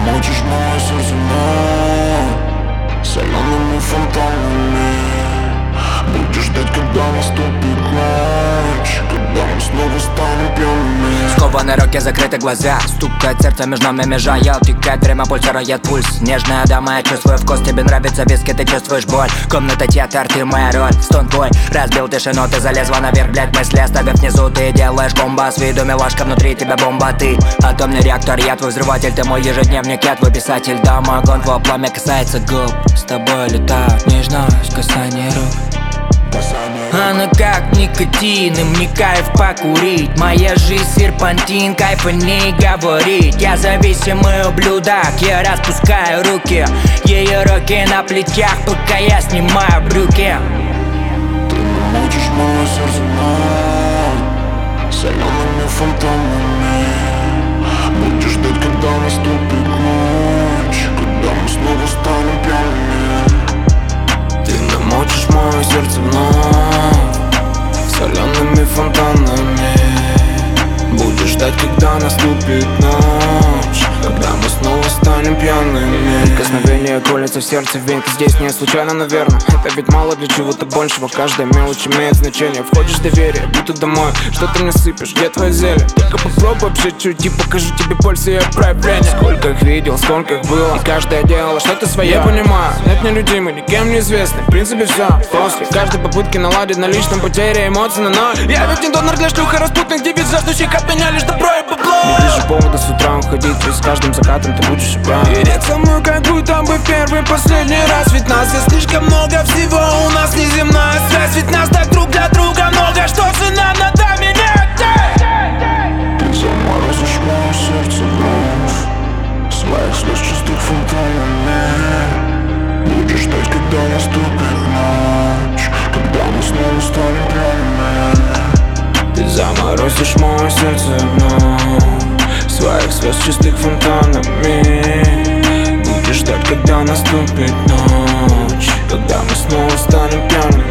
намочишь мое сердце вновь солеными фонтанами. Будешь ждать, когда наступит ночь, когда мы снова станем пьяными. Скованные руки, закрыты глаза, стукает сердце, между нами межа. Я утекает время, пульсирует пульс. Нежная дама, я чувствую вкус. Тебе нравится виски, ты чувствуешь боль. Комната театр, ты моя роль. Стон твой разбил тишину, ты залезла наверх, блять, мысли оставив внизу. Ты делаешь комбо, с виду милашка, внутри тебя бомба. Ты атомный реактор, я твой взрыватель. Ты мой ежедневник, я твой писатель. Да, мой огонь, твое пламя касается губ. С тобой летает нежность, касание рук. Она как никотин, и мне кайф покурить. Моя жизнь серпантин, кайф о ней говорить. Я зависимый ублюдок, я распускаю руки. Ее руки на плечах, пока я снимаю брюки. Ты намочишь мое сердце вновь солеными фонтанами. Будешь ждать, когда наступит ночь, когда мы снова станем пьяными. Ты намочишь мое сердце вновь солеными фонтанами. Будешь ждать, когда наступит ночь, когда мы снова станем пьяными. Прикосновение колется в сердце, венка здесь не случайно, наверное. Это ведь мало для чего-то большего, каждая мелочь имеет значение. Входишь в доверие, будто домой, что ты мне сыпешь, где твое зелье? Только попробуй чуть-чуть и покажу тебе пользу и проявление. Сколько их видел, сколько их было, и каждое делало что-то свое. Я понимаю, нет нелюдимый, никем не известный. В принципе все, после каждой попытки наладить на личном потере эмоций на ноль. Я ведь не донор для шлюх и распутных девиц, жаждущих от меня лишь добро и бабло. Не вижу повода с утра уходить, ведь с каждым закатом ты будешь пьян. Перед со мной как будто бы в первый последний раз. Ведь нас есть слишком много всего, у нас неземная связь. Ведь нас так друг для друга много, что же нам надо менять? Ты заморозишь мое сердце вновь своих слез чистых фонтанами. Будешь ждать, когда наступит ночь, когда мы снова станем пьяными. Ты заморозишь мое сердце вновь своих слез чистых фонтанами. Будешь ждать, когда наступит ночь, когда мы снова станем пьяными.